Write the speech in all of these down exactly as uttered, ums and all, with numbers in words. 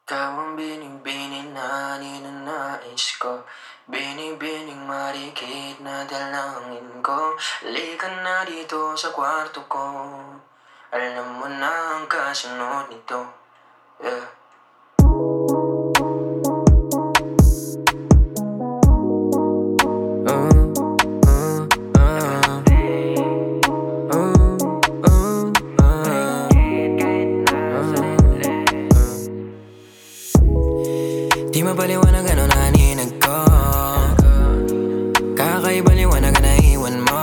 Ikaw ang binibining na ninanais ko. Binibining marikit na dalangin ko. Halika na dito sa kwarto ko. Alam mo na ang kasunod nito. Yeah. Di mapaliwanag ano naninag ko. Kakaiba liwanag na iwan mo.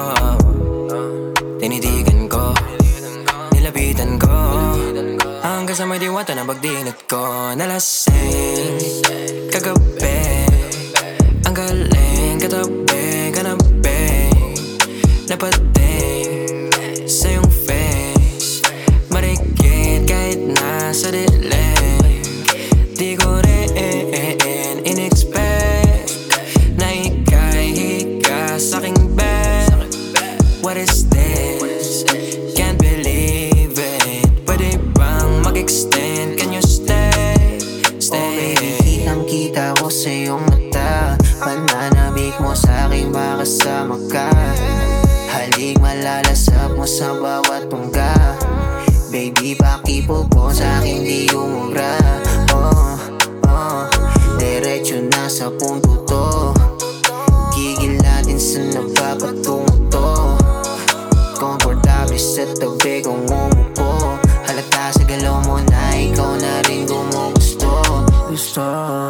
Tinitigan ko, nilapitan ko, hanggang sa may diwata na pagdilat ko. Nalasing kagabi, ang galing katabi ka na babe. Napating sa iyong face, marikit kahit nasa dilim. Di ko rin in-expect na ika'y hika sa'king bed. What is this? Can't believe it. Pwede bang mag-extend? Can you stay? Stay. Oh baby, kitang-kita ko sa iyong mata. Pananabik mo sa'king makasama ka. Halik malalasap mo sa bawat tungga. Baby, pakipog mo sa'king di umubra. Oh, oh, diretso na sa punto to. Gigil natin sa napapatungo to. Komportable sa tabi kong umupo. Halata sa galaw mo na ikaw na rin gumugusto. Gusto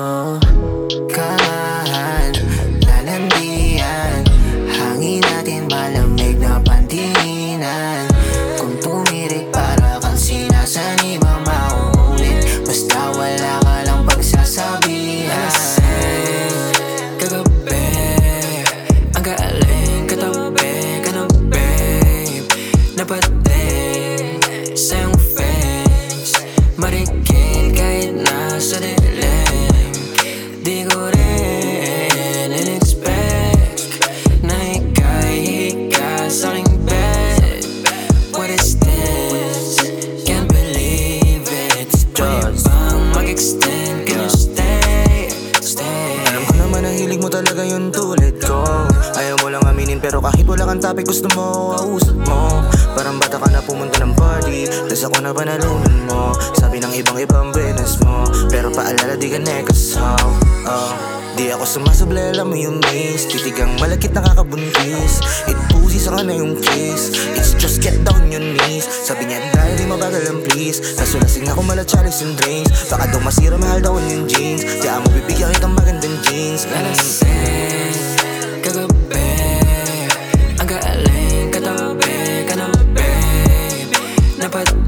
kahan, lalandian. Hangin natin malamig na pandinan. Kung tumirik para kang sinasanibang mauulit. Basta wala ka lang pagsasabihan. Kagabi, ang galing katabi ka na babe. Napating sa iyong face, marikit kahit nasa dilim. Di ko rin in-expect na ika'y hika sa'king bed. What is this? Can't believe it. Pwede bang mag-extend? Can you stay? Stay. Alam ko naman na hilig mo talaga yung tulad ko. Ayaw mo lang aminin pero kahit wala kang topic gusto mo, kausap mo. Parang bata ka na pumunta ng party, tas ako na panalunan mo. Sabi ng ibang ibang business mo, pero paalala di ka nekas how. Oh, di ako sumasablay, alam mo yung miss. Titigang malakit nakakabuntis. It pussy sa na yung kiss. It's just get down your knees. Sabi niya dahil di mabagal ang please. Nasulasing ako mala chalice and drinks. Baka daw masira mahal daw yung jeans. Di mo bibigyan kitang magandang jeans. Nalasing kagabi, ang galing katabi ka na babe. Napating